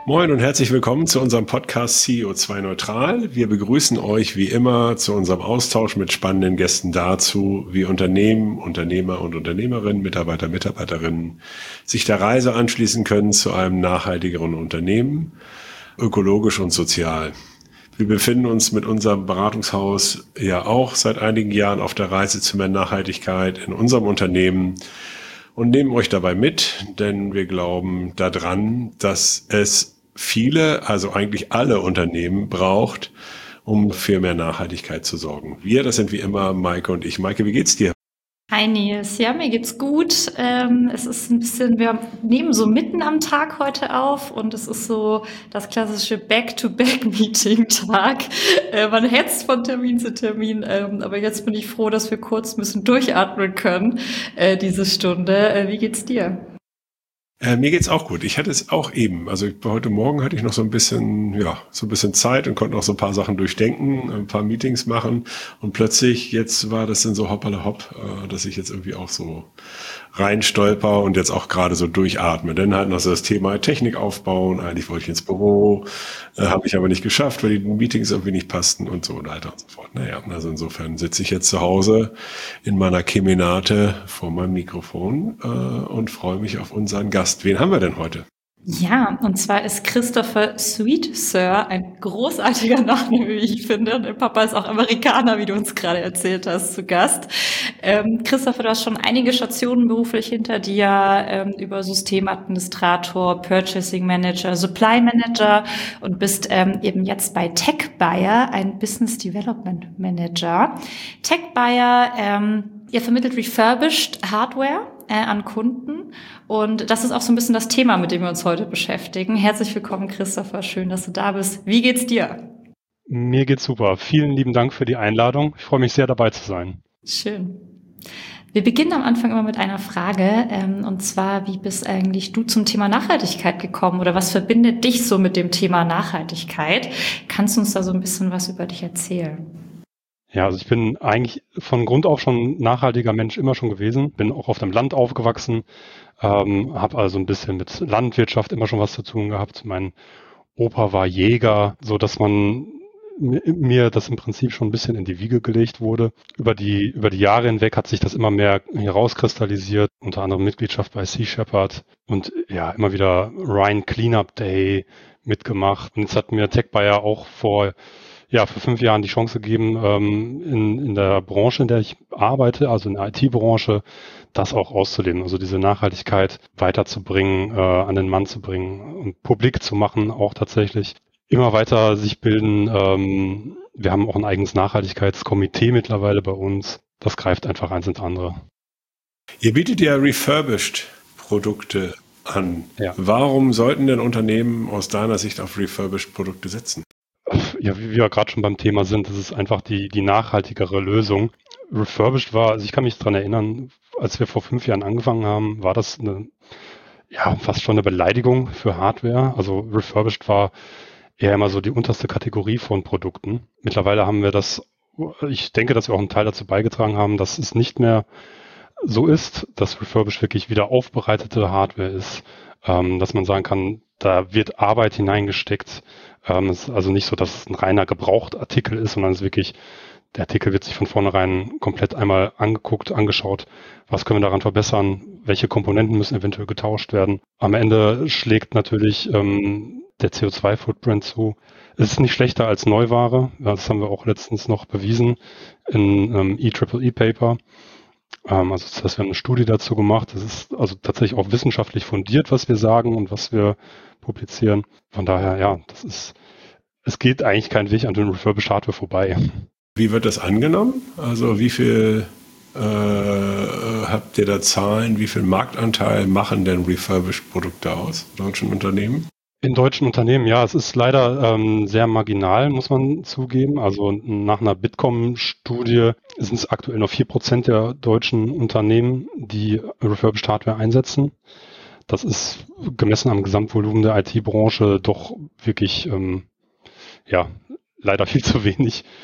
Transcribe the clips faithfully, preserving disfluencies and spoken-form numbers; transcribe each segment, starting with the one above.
Moin und herzlich willkommen zu unserem Podcast C O zwei Neutral. Wir begrüßen euch wie immer zu unserem Austausch mit spannenden Gästen dazu, wie Unternehmen, Unternehmer und Unternehmerinnen, Mitarbeiter, Mitarbeiterinnen sich der Reise anschließen können zu einem nachhaltigeren Unternehmen, ökologisch und sozial. Wir befinden uns mit unserem Beratungshaus ja auch seit einigen Jahren auf der Reise zu mehr Nachhaltigkeit in unserem Unternehmen und nehmen euch dabei mit, denn wir glauben daran, dass es viele, also eigentlich alle Unternehmen braucht, um für mehr Nachhaltigkeit zu sorgen. Wir, das sind wie immer Maike und ich. Maike, wie geht's dir? Hi Nils, ja, mir geht's gut. Ähm, es ist ein bisschen, wir nehmen so mitten am Tag heute auf und es ist so das klassische Back-to-Back-Meeting-Tag. Äh, man hetzt von Termin zu Termin, ähm, aber jetzt bin ich froh, dass wir kurz ein bisschen durchatmen können, äh, diese Stunde. Äh, wie geht's dir? Äh, mir geht's auch gut. Ich hatte es auch eben. Also ich, heute Morgen hatte ich noch so ein bisschen, ja, so ein bisschen Zeit und konnte noch so ein paar Sachen durchdenken, ein paar Meetings machen. Und plötzlich, jetzt war das dann so hoppala hopp, äh, dass ich jetzt irgendwie auch so reinstolper und jetzt auch gerade so durchatme. Dann halt noch so das Thema Technik aufbauen. Eigentlich wollte ich ins Büro, äh, habe ich aber nicht geschafft, weil die Meetings irgendwie nicht passten und so weiter und so fort. Naja, also insofern sitze ich jetzt zu Hause in meiner Kemenate vor meinem Mikrofon äh, und freue mich auf unseren Gast. Wen haben wir denn heute? Ja, und zwar ist Christopher Sweet Sir ein großartiger Nachname, wie ich finde. Und der Papa ist auch Amerikaner, wie du uns gerade erzählt hast, zu Gast. Ähm, Christopher, du hast schon einige Stationen beruflich hinter dir, ähm, über Systemadministrator, Purchasing Manager, Supply Manager und bist ähm, eben jetzt bei TechBuyer, ein Business Development Manager. TechBuyer, ähm, ihr vermittelt refurbished Hardware äh, an Kunden. Und das ist auch so ein bisschen das Thema, mit dem wir uns heute beschäftigen. Herzlich willkommen, Christopher. Schön, dass du da bist. Wie geht's dir? Mir geht's super. Vielen lieben Dank für die Einladung. Ich freue mich sehr, dabei zu sein. Schön. Wir beginnen am Anfang immer mit einer Frage, ähm, und zwar, wie bist eigentlich du zum Thema Nachhaltigkeit gekommen oder was verbindet dich so mit dem Thema Nachhaltigkeit? Kannst du uns da so ein bisschen was über dich erzählen? Ja, also ich bin eigentlich von Grund auf schon ein nachhaltiger Mensch immer schon gewesen. Bin auch auf dem Land aufgewachsen, ähm, habe also ein bisschen mit Landwirtschaft immer schon was zu tun gehabt. Mein Opa war Jäger, so dass man mi- mir das im Prinzip schon ein bisschen in die Wiege gelegt wurde. Über die, über die Jahre hinweg hat sich das immer mehr herauskristallisiert, unter anderem Mitgliedschaft bei Sea Shepherd und ja, immer wieder Rhine Cleanup Day mitgemacht. Und jetzt hat mir TechBuyer auch vor ja, vor fünf Jahren die Chance gegeben, ähm, in, in der Branche, in der ich arbeite, also in der I T-Branche, das auch auszuleben, also diese Nachhaltigkeit weiterzubringen, äh, an den Mann zu bringen und publik zu machen, auch tatsächlich immer weiter sich bilden. Ähm, wir haben auch ein eigenes Nachhaltigkeitskomitee mittlerweile bei uns. Das greift einfach eins ins andere. Ihr bietet ja refurbished Produkte an. Ja. Warum sollten denn Unternehmen aus deiner Sicht auf refurbished Produkte setzen? Ja, wie wir gerade schon beim Thema sind, das ist einfach die, die nachhaltigere Lösung. Refurbished war, also ich kann mich dran erinnern, als wir vor fünf Jahren angefangen haben, war das eine, ja, fast schon eine Beleidigung für Hardware. Also refurbished war eher immer so die unterste Kategorie von Produkten. Mittlerweile haben wir das, ich denke, dass wir auch einen Teil dazu beigetragen haben, dass es nicht mehr so ist, dass refurbished wirklich wieder aufbereitete Hardware ist, ähm, dass man sagen kann, da wird Arbeit hineingesteckt. Ähm, es ist also nicht so, dass es ein reiner Gebrauchtartikel ist, sondern es ist wirklich, der Artikel wird sich von vornherein komplett einmal angeguckt, angeschaut, was können wir daran verbessern, welche Komponenten müssen eventuell getauscht werden. Am Ende schlägt natürlich ähm, der C O zwei Footprint zu. Es ist nicht schlechter als Neuware, das haben wir auch letztens noch bewiesen in ähm, E E E Paper. Ähm, also das heißt, wir haben eine Studie dazu gemacht. Das ist also tatsächlich auch wissenschaftlich fundiert, was wir sagen und was wir publizieren. Von daher, ja, das ist, es geht eigentlich kein Weg an den Refurbished Hardware vorbei. Wie wird das angenommen? Also wie viel äh, habt ihr da Zahlen? Wie viel Marktanteil machen denn refurbished Produkte aus, deutschen Unternehmen? In deutschen Unternehmen, ja, es ist leider ähm, sehr marginal, muss man zugeben. Also nach einer Bitkom-Studie sind es aktuell noch vier Prozent der deutschen Unternehmen, die Refurbished Hardware einsetzen. Das ist gemessen am Gesamtvolumen der I T-Branche doch wirklich, ähm, ja, leider viel zu wenig.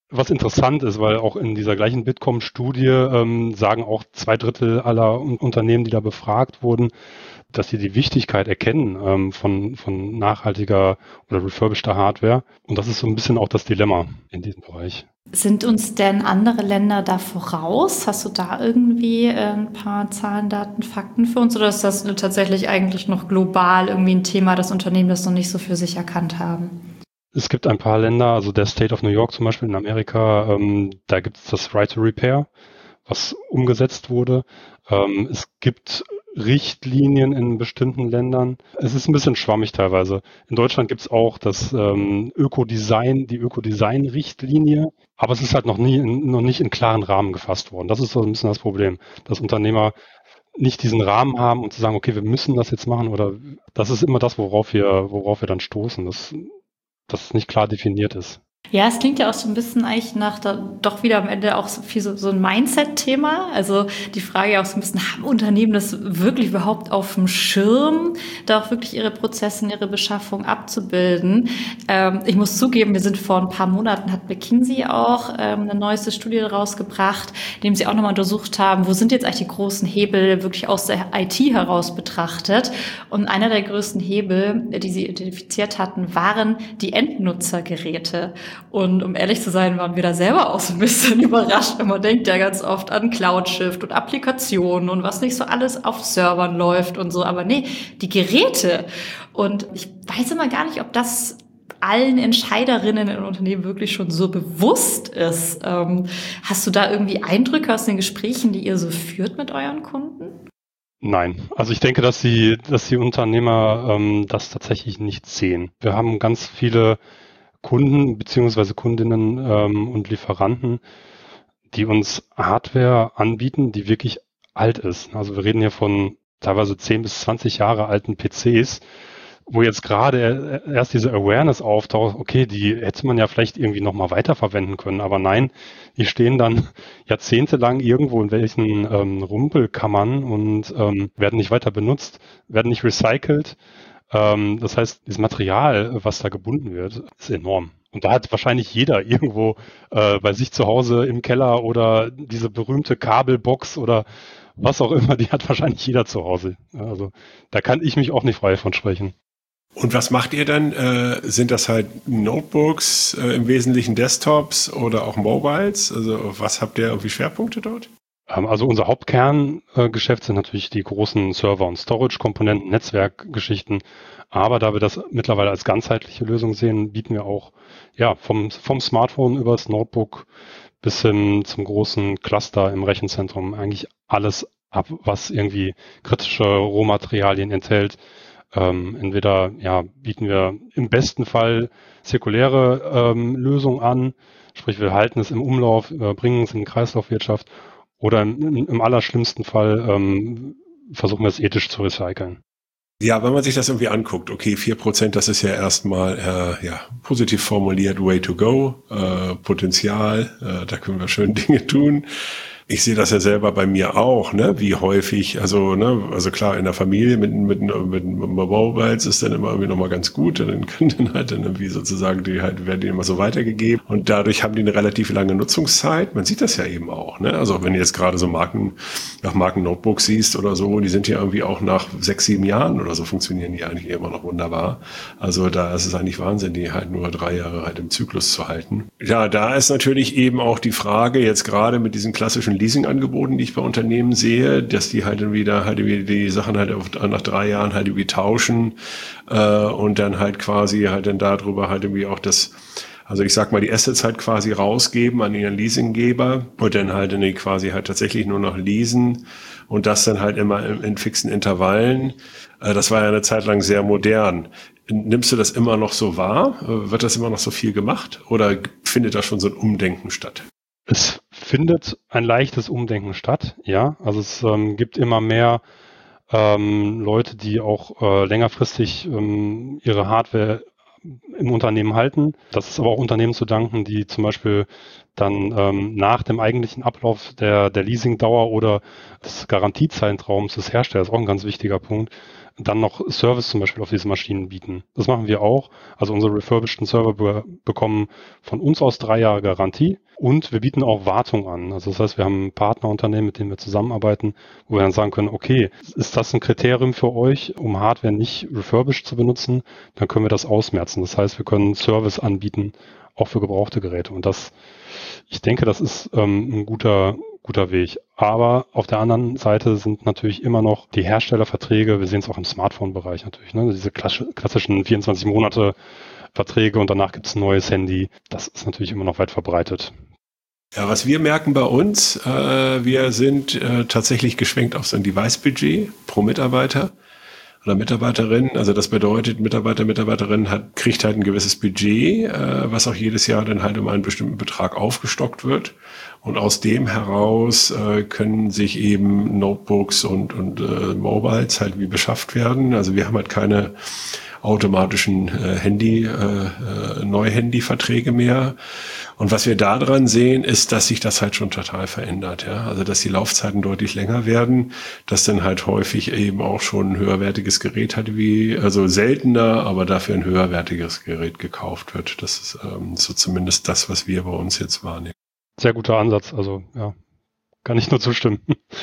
was interessant ist, weil auch in dieser gleichen Bitkom-Studie ähm, sagen auch zwei Drittel aller Un- Unternehmen, die da befragt wurden, dass sie die Wichtigkeit erkennen ähm, von, von nachhaltiger oder refurbisheder Hardware. Und das ist so ein bisschen auch das Dilemma in diesem Bereich. Sind uns denn andere Länder da voraus? Hast du da irgendwie äh, ein paar Zahlen, Daten, Fakten für uns? Oder ist das tatsächlich eigentlich noch global irgendwie ein Thema, das Unternehmen das noch nicht so für sich erkannt haben? Es gibt ein paar Länder, also der State of New York zum Beispiel in Amerika, ähm, da gibt es das Right to Repair, was umgesetzt wurde. Ähm, es gibt Richtlinien in bestimmten Ländern. Es ist ein bisschen schwammig teilweise. In Deutschland gibt es auch das ähm, Ökodesign, die Ökodesign-Richtlinie, aber es ist halt noch nie in, noch nicht in klaren Rahmen gefasst worden. Das ist so ein bisschen das Problem, dass Unternehmer nicht diesen Rahmen haben und zu sagen, okay, wir müssen das jetzt machen, oder das ist immer das, worauf wir, worauf wir dann stoßen, dass, dass es nicht klar definiert ist. Ja, es klingt ja auch so ein bisschen eigentlich nach, da, doch wieder am Ende auch so viel so, so ein Mindset-Thema. Also die Frage ja auch so ein bisschen, haben Unternehmen das wirklich überhaupt auf dem Schirm, da auch wirklich ihre Prozesse und ihre Beschaffung abzubilden? Ähm, ich muss zugeben, wir sind vor ein paar Monaten, hat McKinsey auch ähm, eine neueste Studie rausgebracht, in dem sie auch nochmal untersucht haben, wo sind jetzt eigentlich die großen Hebel wirklich aus der I T heraus betrachtet. Und einer der größten Hebel, die sie identifiziert hatten, waren die Endnutzergeräte. Und um ehrlich zu sein, waren wir da selber auch so ein bisschen überrascht. Man denkt ja ganz oft an Cloud-Shift und Applikationen und was nicht so alles auf Servern läuft und so. Aber nee, die Geräte. Und ich weiß immer gar nicht, ob das allen Entscheiderinnen in Unternehmen wirklich schon so bewusst ist. Ähm, hast du da irgendwie Eindrücke aus den Gesprächen, die ihr so führt mit euren Kunden? Nein, also ich denke, dass die, dass die Unternehmer ähm, das tatsächlich nicht sehen. Wir haben ganz viele Kunden beziehungsweise Kundinnen ähm, und Lieferanten, die uns Hardware anbieten, die wirklich alt ist. Also wir reden hier von teilweise zehn bis zwanzig Jahre alten P Cs, wo jetzt gerade erst diese Awareness auftaucht, okay, die hätte man ja vielleicht irgendwie nochmal weiterverwenden können, aber nein, die stehen dann jahrzehntelang irgendwo in welchen ähm, Rumpelkammern und ähm, werden nicht weiter benutzt, werden nicht recycelt. Ähm, das heißt, das Material, was da gebunden wird, ist enorm. Und da hat wahrscheinlich jeder irgendwo äh, bei sich zu Hause im Keller oder diese berühmte Kabelbox oder was auch immer, die hat wahrscheinlich jeder zu Hause. Also da kann ich mich auch nicht frei von sprechen. Und was macht ihr dann? Äh, sind das halt Notebooks, äh, im Wesentlichen Desktops oder auch Mobiles? Also was habt ihr irgendwie Schwerpunkte dort? Also unser Hauptkerngeschäft sind natürlich die großen Server- und Storage-Komponenten, Netzwerkgeschichten. Aber da wir das mittlerweile als ganzheitliche Lösung sehen, bieten wir auch ja vom, vom Smartphone über das Notebook bis hin zum großen Cluster im Rechenzentrum eigentlich alles ab, was irgendwie kritische Rohmaterialien enthält. Ähm, entweder ja bieten wir im besten Fall zirkuläre ähm, Lösungen an, sprich wir halten es im Umlauf, äh, bringen es in die Kreislaufwirtschaft. Oder im, im allerschlimmsten Fall ähm, versuchen wir es ethisch zu recyceln. Ja, wenn man sich das irgendwie anguckt, okay, vier Prozent, das ist ja erstmal äh, ja, positiv formuliert, way to go, äh, Potenzial, äh, da können wir schön Dinge tun. Ich sehe das ja selber bei mir auch, ne, wie häufig, also, ne, also klar, in der Familie mit, mit, mit, mit Mobiles ist dann immer irgendwie nochmal ganz gut, dann können dann halt dann irgendwie sozusagen, die halt, werden die immer so weitergegeben und dadurch haben die eine relativ lange Nutzungszeit. Man sieht das ja eben auch, ne, also wenn du jetzt gerade so Marken, nach Marken-Notebooks siehst oder so, die sind ja irgendwie auch nach sechs, sieben Jahren oder so funktionieren die eigentlich immer noch wunderbar. Also da ist es eigentlich Wahnsinn, die halt nur drei Jahre halt im Zyklus zu halten. Ja, da ist natürlich eben auch die Frage, jetzt gerade mit diesen klassischen Leasingangeboten, die ich bei Unternehmen sehe, dass die halt wieder halt die Sachen halt nach drei Jahren halt irgendwie tauschen äh, und dann halt quasi halt dann darüber halt irgendwie auch das, also ich sag mal, die Assets halt quasi rausgeben an ihren Leasinggeber und dann halt in die quasi halt tatsächlich nur noch leasen und das dann halt immer in, in fixen Intervallen. Äh, das war ja eine Zeit lang sehr modern. Nimmst du das immer noch so wahr? Wird das immer noch so viel gemacht oder findet da schon so ein Umdenken statt? Es findet ein leichtes Umdenken statt, ja. Also es ähm, gibt immer mehr ähm, Leute, die auch äh, längerfristig ähm, ihre Hardware im Unternehmen halten. Das ist aber auch Unternehmen zu danken, die zum Beispiel dann ähm, nach dem eigentlichen Ablauf der, der Leasingdauer oder des Garantiezeitraums des Herstellers, auch ein ganz wichtiger Punkt, dann noch Service zum Beispiel auf diese Maschinen bieten. Das machen wir auch. Also unsere refurbisheden Server be- bekommen von uns aus drei Jahre Garantie und wir bieten auch Wartung an. Also das heißt, wir haben Partnerunternehmen, mit denen wir zusammenarbeiten, wo wir dann sagen können, okay, ist das ein Kriterium für euch, um Hardware nicht refurbished zu benutzen, dann können wir das ausmerzen. Das heißt, wir können Service anbieten, auch für gebrauchte Geräte. Und das, ich denke, das ist ähm, ein guter guter Weg. Aber auf der anderen Seite sind natürlich immer noch die Herstellerverträge, wir sehen es auch im Smartphone-Bereich natürlich, ne? Diese klassischen vierundzwanzig Monate Verträge und danach gibt es ein neues Handy. Das ist natürlich immer noch weit verbreitet. Ja, was wir merken bei uns, äh, wir sind äh, tatsächlich geschwenkt auf so ein Device-Budget pro Mitarbeiter oder Mitarbeiterin. Also das bedeutet, Mitarbeiter, Mitarbeiterin hat, kriegt halt ein gewisses Budget, äh, was auch jedes Jahr dann halt um einen bestimmten Betrag aufgestockt wird. Und aus dem heraus äh, können sich eben Notebooks und, und äh, Mobiles halt wie beschafft werden. Also wir haben halt keine automatischen äh, Handy, äh, äh, Neu-Handy-Verträge mehr. Und was wir daran sehen, ist, dass sich das halt schon total verändert. Ja? Also dass die Laufzeiten deutlich länger werden, dass dann halt häufig eben auch schon ein höherwertiges Gerät halt wie, also seltener, aber dafür ein höherwertiges Gerät gekauft wird. Das ist ähm, so zumindest das, was wir bei uns jetzt wahrnehmen. Sehr guter Ansatz, also ja, kann ich nur zustimmen.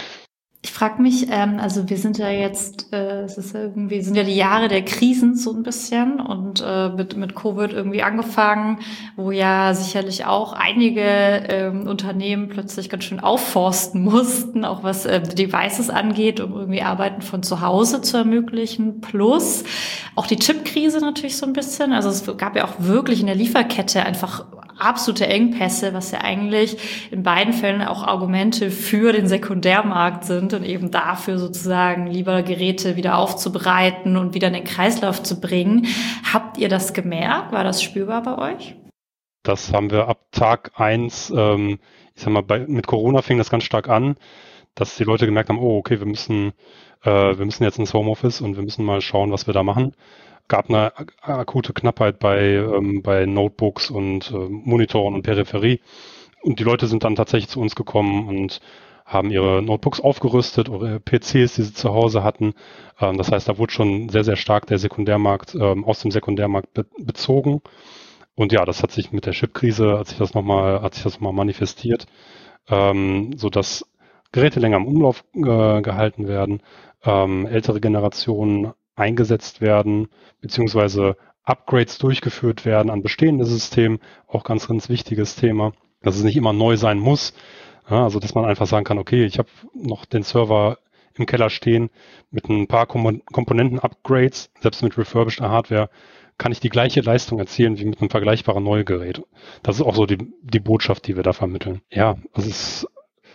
Ich frage mich, ähm, also wir sind ja jetzt, äh, es ist ja irgendwie, sind ja die Jahre der Krisen so ein bisschen und äh, mit, mit Covid irgendwie angefangen, wo ja sicherlich auch einige ähm, Unternehmen plötzlich ganz schön aufforsten mussten, auch was äh, Devices angeht, um irgendwie Arbeiten von zu Hause zu ermöglichen. Plus auch die Chipkrise natürlich so ein bisschen. Also es gab ja auch wirklich in der Lieferkette einfach absolute Engpässe, was ja eigentlich in beiden Fällen auch Argumente für den Sekundärmarkt sind und eben dafür sozusagen lieber Geräte wieder aufzubereiten und wieder in den Kreislauf zu bringen. Habt ihr das gemerkt? War das spürbar bei euch? Das haben wir ab Tag eins, ähm, ich sag mal, bei, mit Corona fing das ganz stark an, dass die Leute gemerkt haben, oh, okay, wir müssen, äh, wir müssen jetzt ins Homeoffice und wir müssen mal schauen, was wir da machen. Gab eine akute Knappheit bei, ähm, bei Notebooks und äh, Monitoren und Peripherie. Und die Leute sind dann tatsächlich zu uns gekommen und haben ihre Notebooks aufgerüstet oder P Cs, die sie zu Hause hatten. Ähm, das heißt, da wurde schon sehr, sehr stark der Sekundärmarkt ähm, aus dem Sekundärmarkt be- bezogen. Und ja, das hat sich mit der Chipkrise, hat sich das nochmal, hat sich das nochmal manifestiert, ähm, so dass Geräte länger im Umlauf äh, gehalten werden, ähm, ältere Generationen eingesetzt werden, beziehungsweise Upgrades durchgeführt werden an bestehende Systemen, auch ganz, ganz wichtiges Thema, dass es nicht immer neu sein muss, ja, also dass man einfach sagen kann, okay, ich habe noch den Server im Keller stehen mit ein paar Kom- Komponenten-Upgrades, selbst mit refurbished Hardware, kann ich die gleiche Leistung erzielen wie mit einem vergleichbaren Neugerät. Das ist auch so die, die Botschaft, die wir da vermitteln. Ja, das ist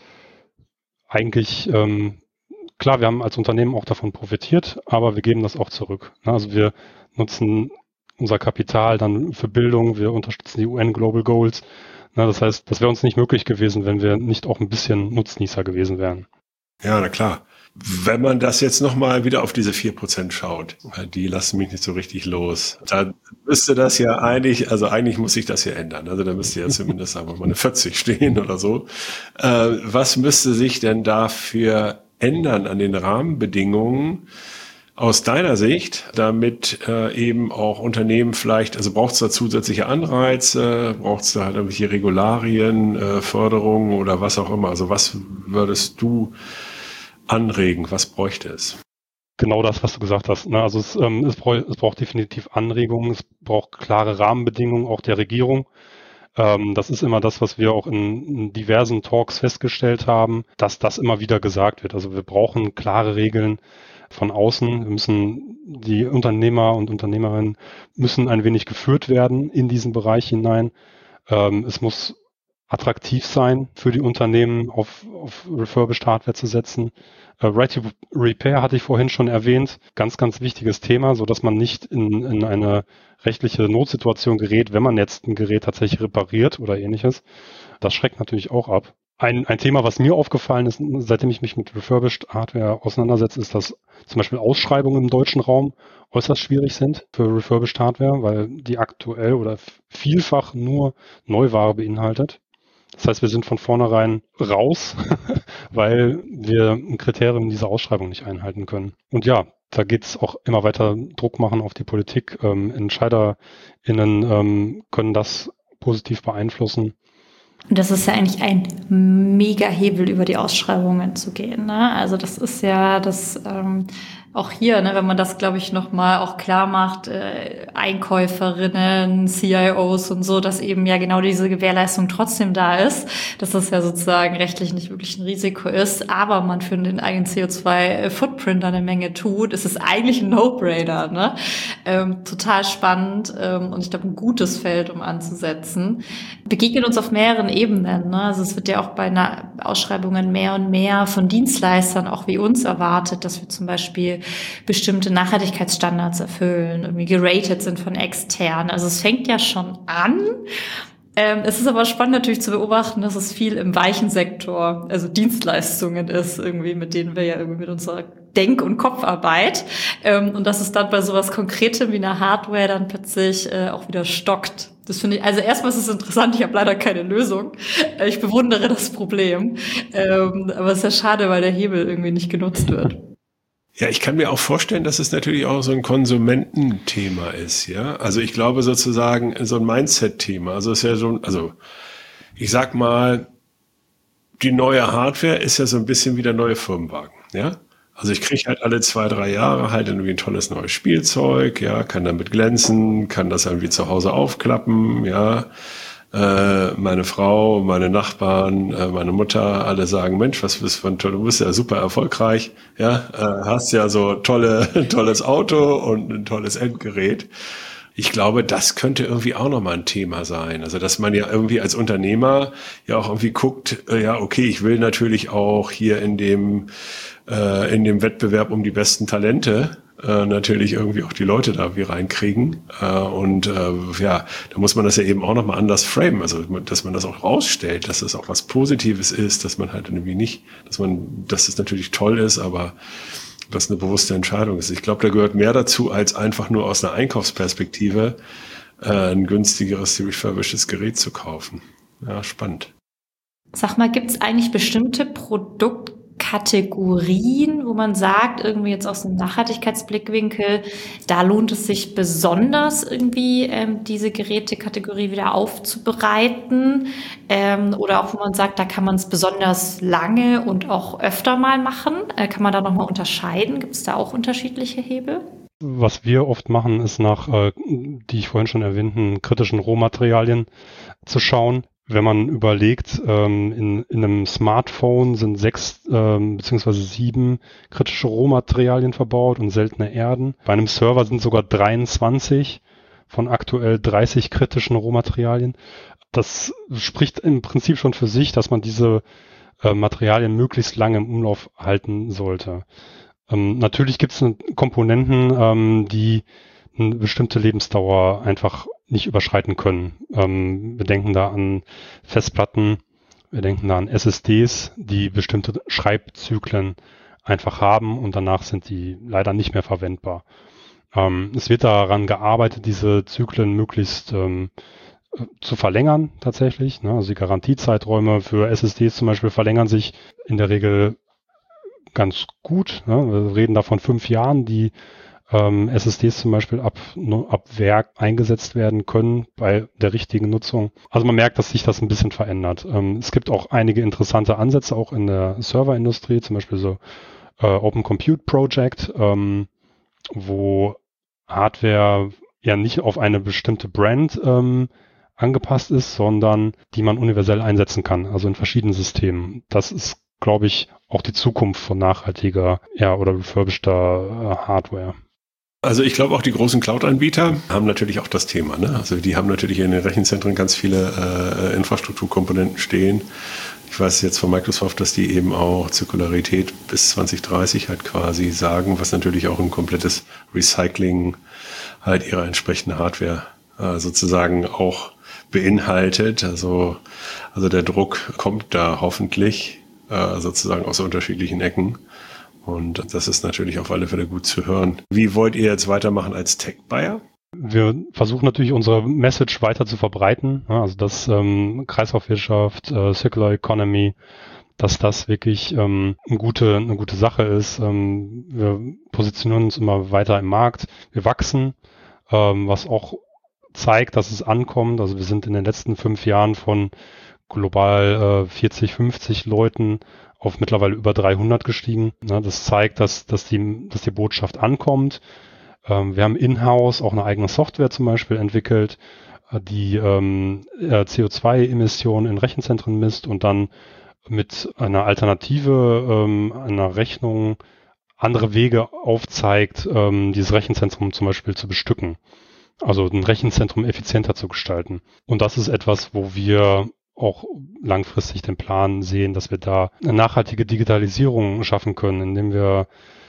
eigentlich, ähm, klar, wir haben als Unternehmen auch davon profitiert, aber wir geben das auch zurück. Also wir nutzen unser Kapital dann für Bildung, wir unterstützen die U N Global Goals. Das heißt, das wäre uns nicht möglich gewesen, wenn wir nicht auch ein bisschen Nutznießer gewesen wären. Ja, na klar. Wenn man das jetzt nochmal wieder auf diese vier Prozent schaut, weil die lassen mich nicht so richtig los, dann müsste das ja eigentlich, also eigentlich muss sich das ja ändern. Also da müsste ja zumindest, sagen wir mal, eine vierzig stehen oder so. Äh, was müsste sich denn dafür ändern an den Rahmenbedingungen aus deiner Sicht, damit äh, eben auch Unternehmen vielleicht, also braucht es da zusätzliche Anreize, braucht es da halt irgendwelche Regularien, äh, Förderungen oder was auch immer? Also was würdest du anregen? Was bräuchte es? Genau das, was du gesagt hast. Ne? Also es, ähm, es, braucht, es braucht definitiv Anregungen, es braucht klare Rahmenbedingungen auch der Regierung. Ähm, das ist immer das, was wir auch in, in diversen Talks festgestellt haben, dass das immer wieder gesagt wird. Also wir brauchen klare Regeln von außen. Wir müssen, die Unternehmer und Unternehmerinnen müssen ein wenig geführt werden in diesen Bereich hinein. Ähm, es muss attraktiv sein für die Unternehmen, auf, auf refurbished Hardware zu setzen. Uh, Right to Repair hatte ich vorhin schon erwähnt. Ganz, ganz wichtiges Thema, so dass man nicht in, in eine rechtliche Notsituation gerät, wenn man jetzt ein Gerät tatsächlich repariert oder ähnliches. Das schreckt natürlich auch ab. Ein, ein Thema, was mir aufgefallen ist, seitdem ich mich mit refurbished Hardware auseinandersetze, ist, dass zum Beispiel Ausschreibungen im deutschen Raum äußerst schwierig sind für refurbished Hardware, weil die aktuell oder vielfach nur Neuware beinhaltet. Das heißt, wir sind von vornherein raus, weil wir ein Kriterium dieser Ausschreibung nicht einhalten können. Und ja, da geht es auch immer weiter Druck machen auf die Politik. Ähm, EntscheiderInnen ähm, können das positiv beeinflussen. Und das ist ja eigentlich ein mega Hebel, über die Ausschreibungen zu gehen, ne? Also das ist ja das ähm, auch hier, ne, wenn man das, glaube ich, nochmal auch klar macht, äh, Einkäuferinnen, C I Os und so, dass eben ja genau diese Gewährleistung trotzdem da ist, dass das ja sozusagen rechtlich nicht wirklich ein Risiko ist, aber man für den eigenen C O zwei Footprint eine Menge tut, ist es eigentlich ein No-Brainer, ne? Ähm, total spannend ähm, und ich glaube ein gutes Feld, um anzusetzen. Begegnet uns auf mehreren Ebenen, ne? Also es wird ja auch bei einer Ausschreibungen mehr und mehr von Dienstleistern auch wie uns erwartet, dass wir zum Beispiel bestimmte Nachhaltigkeitsstandards erfüllen, irgendwie geratet sind von extern. Also es fängt ja schon an. Ähm, es ist aber spannend natürlich zu beobachten, dass es viel im weichen Sektor, also Dienstleistungen ist, irgendwie, mit denen wir ja irgendwie mit unserer Denk- und Kopfarbeit, ähm, und dass es dann bei sowas Konkretem wie einer Hardware dann plötzlich äh, auch wieder stockt. Das finde ich, also erstmal ist es interessant, ich habe leider keine Lösung. Ich bewundere das Problem. Ähm, aber es ist ja schade, weil der Hebel irgendwie nicht genutzt wird. Ja, ich kann mir auch vorstellen, dass es natürlich auch so ein Konsumententhema ist, ja. Also ich glaube sozusagen so ein Mindset-Thema. Also es ist ja so, also ich sag mal, die neue Hardware ist ja so ein bisschen wie der neue Firmenwagen, ja. Also ich kriege halt alle zwei, drei Jahre halt irgendwie ein tolles neues Spielzeug, ja, kann damit glänzen, kann das irgendwie zu Hause aufklappen, ja. Äh, meine Frau, meine Nachbarn, äh, meine Mutter, alle sagen, Mensch, was bist du für ein toll, du bist ja super erfolgreich, ja, äh, hast ja so tolle, tolles Auto und ein tolles Endgerät. Ich glaube, das könnte irgendwie auch nochmal ein Thema sein. Also, dass man ja irgendwie als Unternehmer ja auch irgendwie guckt, äh, ja, okay, ich will natürlich auch hier in dem, äh, in dem Wettbewerb um die besten Talente äh, natürlich irgendwie auch die Leute da wie reinkriegen. Äh, und äh, ja, da muss man das ja eben auch nochmal anders framen. Also, dass man das auch rausstellt, dass das auch was Positives ist, dass man halt irgendwie nicht, dass man, dass es natürlich toll ist, aber was eine bewusste Entscheidung ist. Ich glaube, da gehört mehr dazu, als einfach nur aus einer Einkaufsperspektive äh, ein günstigeres, refurbishedes Gerät zu kaufen. Ja, spannend. Sag mal, gibt es eigentlich bestimmte Produktkategorien, wo man sagt, irgendwie jetzt aus einem Nachhaltigkeitsblickwinkel, da lohnt es sich besonders irgendwie ähm, diese Gerätekategorie wieder aufzubereiten, ähm, oder auch wo man sagt, da kann man es besonders lange und auch öfter mal machen? Äh, kann man da nochmal unterscheiden? Gibt es da auch unterschiedliche Hebel? Was wir oft machen, ist nach, äh, die ich vorhin schon erwähnten, kritischen Rohmaterialien zu schauen. Wenn man überlegt, ähm, in, in einem Smartphone sind sechs ähm, beziehungsweise sieben kritische Rohmaterialien verbaut und seltene Erden. Bei einem Server sind sogar dreiundzwanzig von aktuell dreißig kritischen Rohmaterialien. Das spricht im Prinzip schon für sich, dass man diese äh, Materialien möglichst lange im Umlauf halten sollte. Ähm, natürlich gibt es Komponenten, ähm, die eine bestimmte Lebensdauer einfach nicht überschreiten können. Ähm, wir denken da an Festplatten, wir denken da an S S Ds, die bestimmte Schreibzyklen einfach haben und danach sind die leider nicht mehr verwendbar. Ähm, es wird daran gearbeitet, diese Zyklen möglichst ähm, zu verlängern tatsächlich. Ne? Also die Garantiezeiträume für S S Ds zum Beispiel verlängern sich in der Regel ganz gut. Ne? Wir reden da von fünf Jahren, die ähm, S S Ds zum Beispiel ab, ne, ab Werk eingesetzt werden können bei der richtigen Nutzung. Also man merkt, dass sich das ein bisschen verändert. Ähm, es gibt auch einige interessante Ansätze auch in der Serverindustrie, zum Beispiel so äh, Open Compute Project, ähm, wo Hardware ja nicht auf eine bestimmte Brand ähm, angepasst ist, sondern die man universell einsetzen kann, also in verschiedenen Systemen. Das ist, glaube ich, auch die Zukunft von nachhaltiger ja, oder refurbisheder äh, Hardware. Also ich glaube auch die großen Cloud-Anbieter haben natürlich auch das Thema. Ne? Also die haben natürlich in den Rechenzentren ganz viele äh, Infrastrukturkomponenten stehen. Ich weiß jetzt von Microsoft, dass die eben auch Zirkularität bis zwanzig dreißig halt quasi sagen, was natürlich auch ein komplettes Recycling halt ihrer entsprechenden Hardware äh, sozusagen auch beinhaltet. Also, also der Druck kommt da hoffentlich äh, sozusagen aus unterschiedlichen Ecken. Und das ist natürlich auf alle Fälle gut zu hören. Wie wollt ihr jetzt weitermachen als Tech-Buyer? Wir versuchen natürlich unsere Message weiter zu verbreiten. Also dass ähm, Kreislaufwirtschaft, äh, Circular Economy, dass das wirklich ähm, eine gute, eine gute Sache ist. Ähm, wir positionieren uns immer weiter im Markt. Wir wachsen, ähm, was auch zeigt, dass es ankommt. Also wir sind in den letzten fünf Jahren von global äh, vierzig, fünfzig Leuten auf mittlerweile über dreihundert gestiegen. Ja, das zeigt, dass, dass, die, dass die Botschaft ankommt. Ähm, wir haben in-house auch eine eigene Software zum Beispiel entwickelt, äh, die ähm, C O zwei Emissionen in Rechenzentren misst und dann mit einer Alternative, ähm, einer Rechnung andere Wege aufzeigt, ähm, dieses Rechenzentrum zum Beispiel zu bestücken. Also ein Rechenzentrum effizienter zu gestalten. Und das ist etwas, wo wir auch langfristig den Plan sehen, dass wir da eine nachhaltige Digitalisierung schaffen können, indem wir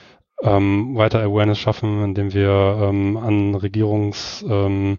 ähm, weiter Awareness schaffen, indem wir ähm, an Regierungskörper ähm,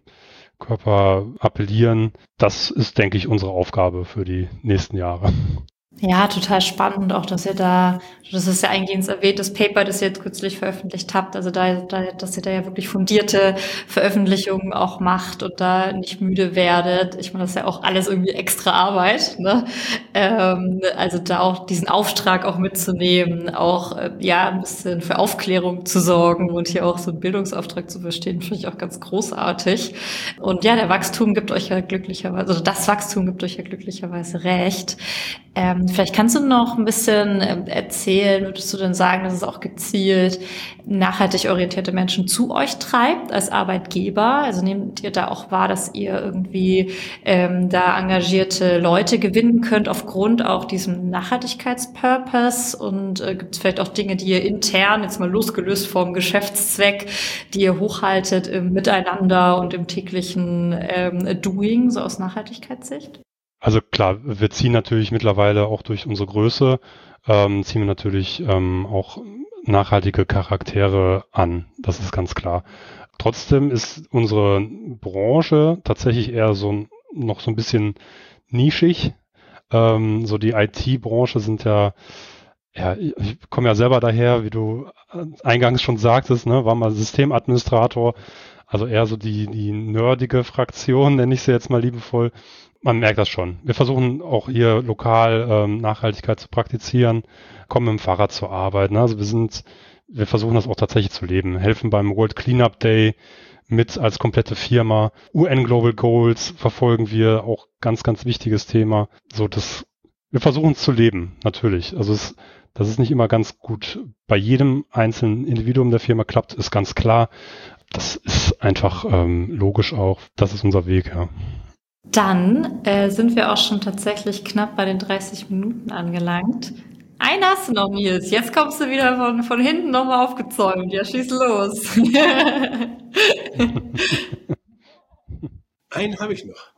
appellieren. Das ist, denke ich, unsere Aufgabe für die nächsten Jahre. Ja, total spannend auch, dass ihr da, das ist ja eingehend erwähnt, das Paper, das ihr jetzt kürzlich veröffentlicht habt, also da, da, dass ihr da ja wirklich fundierte Veröffentlichungen auch macht und da nicht müde werdet. Ich meine, das ist ja auch alles irgendwie extra Arbeit, ne? Ähm, also da auch diesen Auftrag auch mitzunehmen, auch, äh, ja, ein bisschen für Aufklärung zu sorgen und hier auch so einen Bildungsauftrag zu verstehen, finde ich auch ganz großartig. Und ja, der Wachstum gibt euch ja glücklicherweise, also das Wachstum gibt euch ja glücklicherweise recht. Ähm, vielleicht kannst du noch ein bisschen äh, erzählen, würdest du denn sagen, dass es auch gezielt nachhaltig orientierte Menschen zu euch treibt als Arbeitgeber? Also nehmt ihr da auch wahr, dass ihr irgendwie ähm, da engagierte Leute gewinnen könnt aufgrund auch diesem Nachhaltigkeitspurpose? Und äh, gibt es vielleicht auch Dinge, die ihr intern, jetzt mal losgelöst vom Geschäftszweck, die ihr hochhaltet im Miteinander und im täglichen ähm, Doing, so aus Nachhaltigkeitssicht? Also klar, wir ziehen natürlich mittlerweile auch durch unsere Größe, ähm, ziehen wir natürlich ähm, auch nachhaltige Charaktere an. Das ist ganz klar. Trotzdem ist unsere Branche tatsächlich eher so noch so ein bisschen nischig. Ähm, so die I T-Branche sind ja, ja, ich komme ja selber daher, wie du eingangs schon sagtest, ne, war mal Systemadministrator. Also eher so die, die nerdige Fraktion, nenne ich sie jetzt mal liebevoll. Man merkt das schon. Wir versuchen auch hier lokal ähm, Nachhaltigkeit zu praktizieren, kommen mit dem Fahrrad zur Arbeit. Ne? Also wir sind, wir versuchen das auch tatsächlich zu leben. Helfen beim World Cleanup Day mit als komplette Firma. U N Global Goals verfolgen wir, auch ganz, ganz wichtiges Thema. So, das, wir versuchen es zu leben, natürlich. Also es, dass es nicht immer ganz gut bei jedem einzelnen Individuum der Firma klappt, ist ganz klar. Das ist einfach ähm, logisch auch. Das ist unser Weg, ja. Dann äh, sind wir auch schon tatsächlich knapp bei den dreißig Minuten angelangt. Einen hast du noch, Nils. Jetzt kommst du wieder von, von hinten nochmal aufgezäumt. Ja, schieß los. Einen habe ich noch.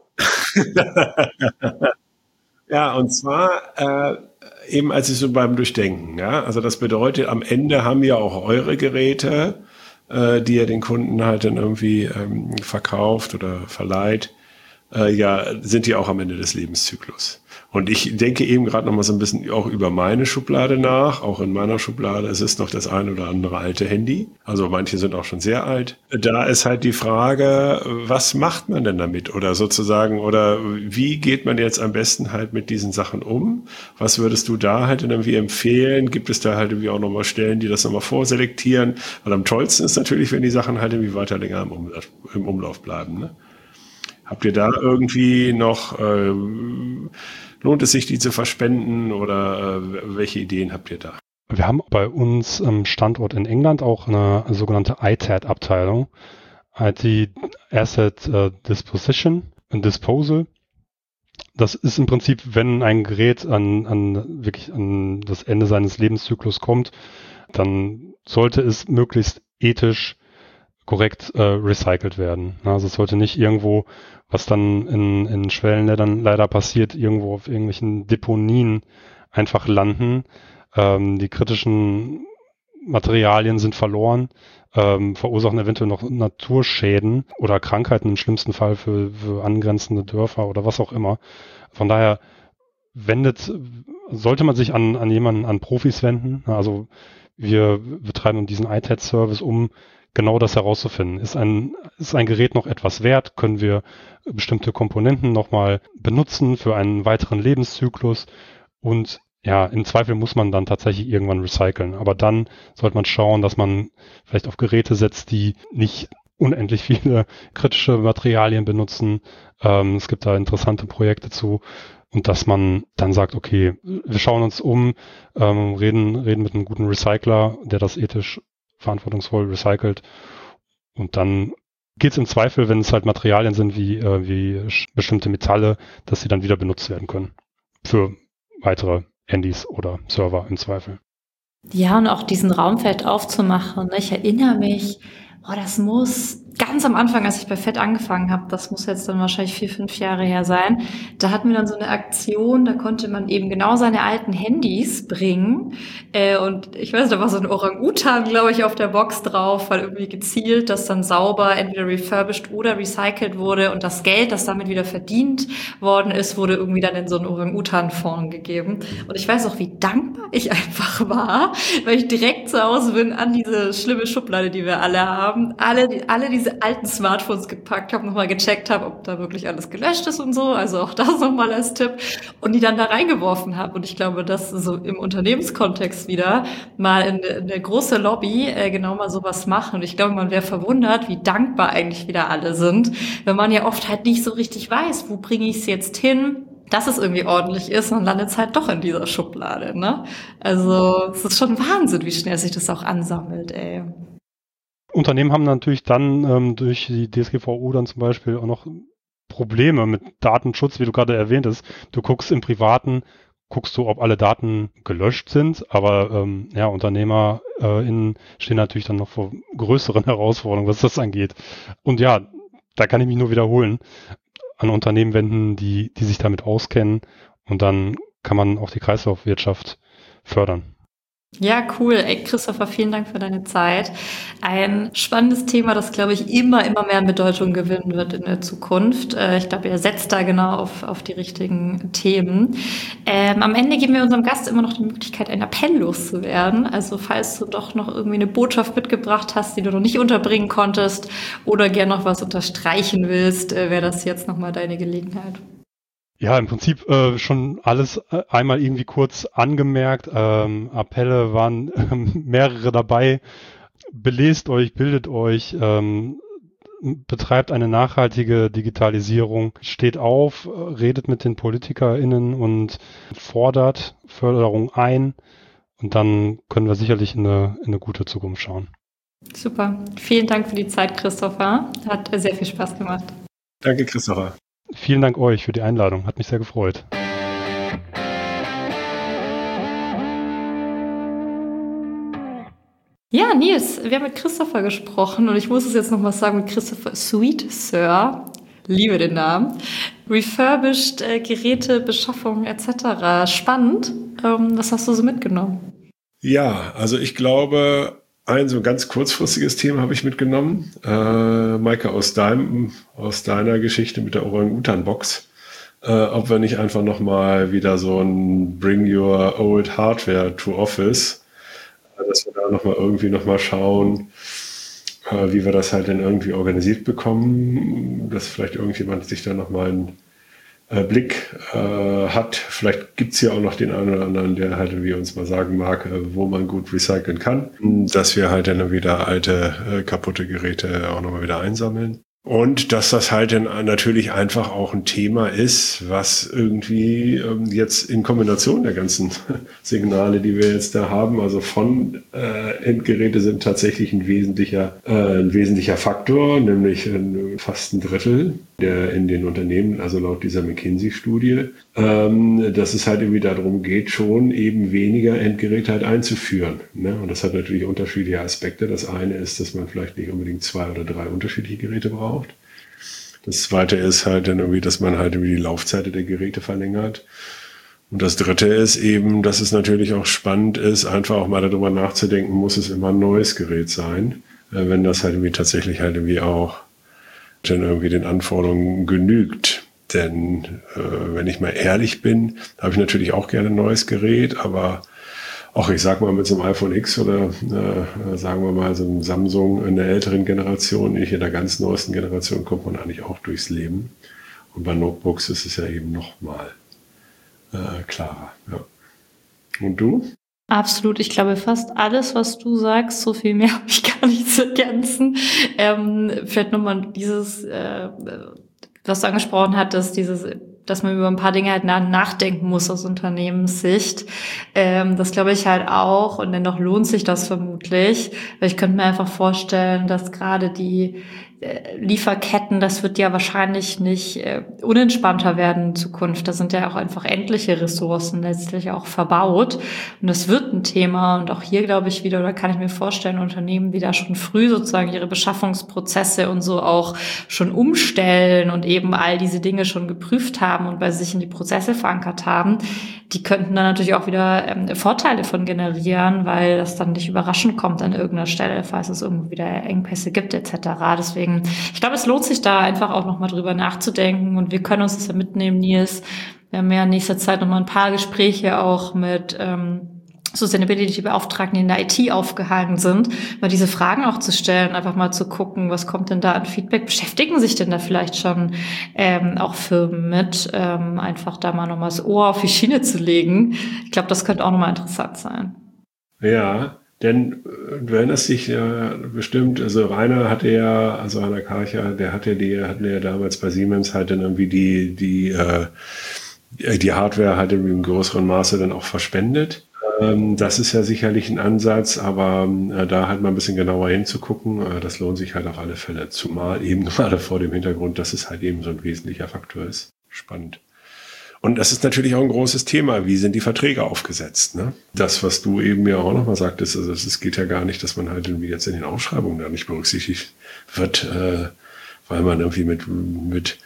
Ja, und zwar äh, eben als ich so beim Durchdenken. Ja? Also das bedeutet, am Ende haben wir auch eure Geräte, äh, die ihr den Kunden halt dann irgendwie ähm, verkauft oder verleiht. Äh, ja, sind die auch am Ende des Lebenszyklus. Und ich denke eben gerade noch mal so ein bisschen auch über meine Schublade nach. Auch in meiner Schublade es ist noch das ein oder andere alte Handy. Also manche sind auch schon sehr alt. Da ist halt die Frage, was macht man denn damit? Oder sozusagen, oder wie geht man jetzt am besten halt mit diesen Sachen um? Was würdest du da halt irgendwie empfehlen? Gibt es da halt irgendwie auch nochmal Stellen, die das nochmal vorselektieren? Weil am tollsten ist natürlich, wenn die Sachen halt irgendwie weiter länger im Umlauf, im Umlauf bleiben, ne? Habt ihr da irgendwie noch, äh, lohnt es sich, die zu verspenden oder äh, welche Ideen habt ihr da? Wir haben bei uns am Standort in England auch eine sogenannte I T A D-Abteilung, I T Asset uh, Disposition and Disposal. Das ist im Prinzip, wenn ein Gerät an, an wirklich an das Ende seines Lebenszyklus kommt, dann sollte es möglichst ethisch korrekt äh, recycelt werden. Also es sollte nicht irgendwo, was dann in, in Schwellenländern leider passiert, irgendwo auf irgendwelchen Deponien einfach landen. Ähm, die kritischen Materialien sind verloren, ähm, verursachen eventuell noch Naturschäden oder Krankheiten im schlimmsten Fall für, für angrenzende Dörfer oder was auch immer. Von daher wendet, sollte man sich an, an jemanden, an Profis wenden. Also wir betreiben diesen I T A D-Service, um genau das herauszufinden. Ist ein, ist ein Gerät noch etwas wert? Können wir bestimmte Komponenten nochmal benutzen für einen weiteren Lebenszyklus? Und ja, im Zweifel muss man dann tatsächlich irgendwann recyceln. Aber dann sollte man schauen, dass man vielleicht auf Geräte setzt, die nicht unendlich viele kritische Materialien benutzen. Ähm, es gibt da interessante Projekte zu. Und dass man dann sagt, okay, wir schauen uns um, ähm, reden, reden mit einem guten Recycler, der das ethisch verantwortungsvoll recycelt. Und dann geht es im Zweifel, wenn es halt Materialien sind wie, äh, wie bestimmte Metalle, dass sie dann wieder benutzt werden können für weitere Handys oder Server im Zweifel. Ja, und auch diesen Raum vielleicht aufzumachen. Ich erinnere mich, oh, das muss ganz am Anfang, als ich bei Fett angefangen habe, das muss jetzt dann wahrscheinlich vier, fünf Jahre her sein, da hatten wir dann so eine Aktion, da konnte man eben genau seine alten Handys bringen. Äh, und ich weiß, da war so ein Orang-Utan, glaube ich, auf der Box drauf, weil irgendwie gezielt das dann sauber entweder refurbished oder recycelt wurde. Und das Geld, das damit wieder verdient worden ist, wurde irgendwie dann in so einen Orang-Utan-Fonds gegeben. Und ich weiß auch, wie dankbar ich einfach war, weil ich direkt zu Hause bin an diese schlimme Schublade, die wir alle haben, alle, die, alle diese alten Smartphones gepackt habe, nochmal gecheckt habe, ob da wirklich alles gelöscht ist und so, also auch das nochmal als Tipp, und die dann da reingeworfen habe. Und ich glaube, dass so im Unternehmenskontext wieder mal in eine, eine große Lobby äh, genau mal sowas machen. Und ich glaube, man wäre verwundert, wie dankbar eigentlich wieder alle sind, wenn man ja oft halt nicht so richtig weiß, wo bringe ich es jetzt hin, dass es irgendwie ordentlich ist, und dann landet es halt doch in dieser Schublade, ne? Also es ist schon Wahnsinn, wie schnell sich das auch ansammelt, ey. Unternehmen haben natürlich dann ähm, durch die D S G V O dann zum Beispiel auch noch Probleme mit Datenschutz, wie du gerade erwähnt hast. Du guckst im Privaten, guckst du, ob alle Daten gelöscht sind, aber ähm, ja, Unternehmer äh, in, stehen natürlich dann noch vor größeren Herausforderungen, was das angeht. Und ja, da kann ich mich nur wiederholen, an Unternehmen wenden, die, die sich damit auskennen, und dann kann man auch die Kreislaufwirtschaft fördern. Ja, cool. Ey, Christopher, vielen Dank für deine Zeit. Ein spannendes Thema, das, glaube ich, immer, immer mehr an Bedeutung gewinnen wird in der Zukunft. Äh, ich glaube, ihr setzt da genau auf, auf die richtigen Themen. Ähm, am Ende geben wir unserem Gast immer noch die Möglichkeit, einen Appell loszuwerden. Also falls du doch noch irgendwie eine Botschaft mitgebracht hast, die du noch nicht unterbringen konntest oder gern noch was unterstreichen willst, äh, wäre das jetzt nochmal deine Gelegenheit. Ja, im Prinzip äh, schon alles äh, einmal irgendwie kurz angemerkt. Ähm, Appelle waren ähm, mehrere dabei. Belest euch, bildet euch, ähm, betreibt eine nachhaltige Digitalisierung, steht auf, redet mit den PolitikerInnen und fordert Förderung ein. Und dann können wir sicherlich in eine, in eine gute Zukunft schauen. Super. Vielen Dank für die Zeit, Christopher. Hat sehr viel Spaß gemacht. Danke, Christopher. Vielen Dank euch für die Einladung. Hat mich sehr gefreut. Ja, Nils, wir haben mit Christopher gesprochen, und ich muss es jetzt noch mal sagen, mit Christopher Sweet Sir. Liebe den Namen. Refurbished, äh, Geräte, Beschaffung et cetera. Spannend. Ähm, was hast du so mitgenommen? Ja, also ich glaube, ein so ganz kurzfristiges Thema habe ich mitgenommen. Äh, Maike, aus deinem, aus deiner Geschichte mit der Orang-Utan-Box, äh, ob wir nicht einfach nochmal wieder so ein Bring Your Old Hardware to Office, äh, dass wir da nochmal irgendwie nochmal schauen, äh, wie wir das halt dann irgendwie organisiert bekommen, dass vielleicht irgendjemand sich da nochmal einen äh, Blick äh, hat. Vielleicht gibt es hier auch noch den einen oder anderen, der halt wie uns mal sagen mag, äh, wo man gut recyceln kann, dass wir halt dann wieder alte, äh, kaputte Geräte auch nochmal wieder einsammeln. Und dass das halt dann natürlich einfach auch ein Thema ist, was irgendwie ähm, jetzt in Kombination der ganzen Signale, die wir jetzt da haben, also von äh, Endgeräte sind tatsächlich ein wesentlicher, äh, ein wesentlicher Faktor, nämlich ein, fast ein Drittel der in den Unternehmen, also laut dieser McKinsey-Studie, ähm, dass es halt irgendwie darum geht, schon eben weniger Endgeräte halt einzuführen. Ne? Und das hat natürlich unterschiedliche Aspekte. Das eine ist, dass man vielleicht nicht unbedingt zwei oder drei unterschiedliche Geräte braucht. Das zweite ist halt dann irgendwie, dass man halt irgendwie die Laufzeit der Geräte verlängert. Und das dritte ist eben, dass es natürlich auch spannend ist, einfach auch mal darüber nachzudenken, muss es immer ein neues Gerät sein, äh, wenn das halt irgendwie tatsächlich halt irgendwie auch dann irgendwie den Anforderungen genügt. Denn äh, wenn ich mal ehrlich bin, habe ich natürlich auch gerne ein neues Gerät, aber auch ich sag mal mit so einem iPhone X oder äh, sagen wir mal so einem Samsung in der älteren Generation, nicht in der ganz neuesten Generation, kommt man eigentlich auch durchs Leben. Und bei Notebooks ist es ja eben noch mal äh, klarer. Ja. Und du? Absolut. Ich glaube, fast alles, was du sagst, so viel mehr habe ich gar nicht zu ergänzen. Ähm, vielleicht nochmal dieses, äh, was du angesprochen hattest, dieses, dass man über ein paar Dinge halt nachdenken muss aus Unternehmenssicht. Ähm, das glaube ich halt auch. Und dennoch lohnt sich das vermutlich. Weil ich könnte mir einfach vorstellen, dass gerade die äh, Lieferketten, das wird ja wahrscheinlich nicht äh, unentspannter werden in Zukunft. Da sind ja auch einfach endliche Ressourcen letztlich auch verbaut. Und das wird ein Thema. Und auch hier glaube ich wieder, oder kann ich mir vorstellen, Unternehmen, die da schon früh sozusagen ihre Beschaffungsprozesse und so auch schon umstellen und eben all diese Dinge schon geprüft haben und bei sich in die Prozesse verankert haben, die könnten dann natürlich auch wieder ähm, Vorteile von generieren, weil das dann nicht überraschend kommt an irgendeiner Stelle, falls es irgendwo wieder Engpässe gibt et cetera. Deswegen, ich glaube, es lohnt sich da einfach auch nochmal drüber nachzudenken und wir können uns das ja mitnehmen, Nils. Wir haben ja in nächster Zeit nochmal ein paar Gespräche auch mit ähm, Sustainability-Beauftragten, die in der I T aufgehangen sind, mal diese Fragen auch zu stellen, einfach mal zu gucken, was kommt denn da an Feedback, beschäftigen sich denn da vielleicht schon ähm, auch Firmen mit, ähm, einfach da mal nochmal das Ohr auf die Schiene zu legen. Ich glaube, das könnte auch nochmal interessant sein. Ja, denn äh, du erinnerst dich ja bestimmt, also Rainer hatte ja, also Rainer Karcher, der hatte die, hatten ja damals bei Siemens halt dann irgendwie die, die, äh, die Hardware halt in einem größeren Maße dann auch verspendet. Ähm, das ist ja sicherlich ein Ansatz, aber äh, da halt mal ein bisschen genauer hinzugucken, äh, das lohnt sich halt auf alle Fälle. Zumal eben gerade vor dem Hintergrund, dass es halt eben so ein wesentlicher Faktor ist. Spannend. Und das ist natürlich auch ein großes Thema. Wie sind die Verträge aufgesetzt? Ne? Das, was du eben mir auch nochmal sagtest, also es geht ja gar nicht, dass man halt irgendwie jetzt in den Ausschreibungen da nicht berücksichtigt wird, äh, weil man irgendwie mit, mit,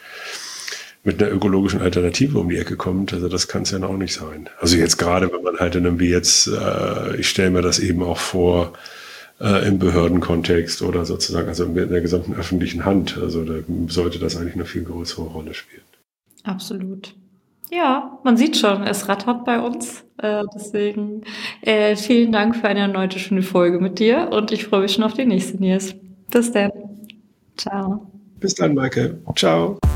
mit einer ökologischen Alternative um die Ecke kommt. Also das kann es ja auch nicht sein. Also jetzt gerade, wenn man halt irgendwie jetzt, äh, ich stelle mir das eben auch vor, äh, im Behördenkontext oder sozusagen, also in der gesamten öffentlichen Hand. Also da sollte das eigentlich eine viel größere Rolle spielen. Absolut. Ja, man sieht schon, es rattert bei uns. Äh, deswegen äh, vielen Dank für eine erneute schöne Folge mit dir und ich freue mich schon auf die nächste, Nils. Bis dann. Ciao. Bis dann, Maike. Ciao.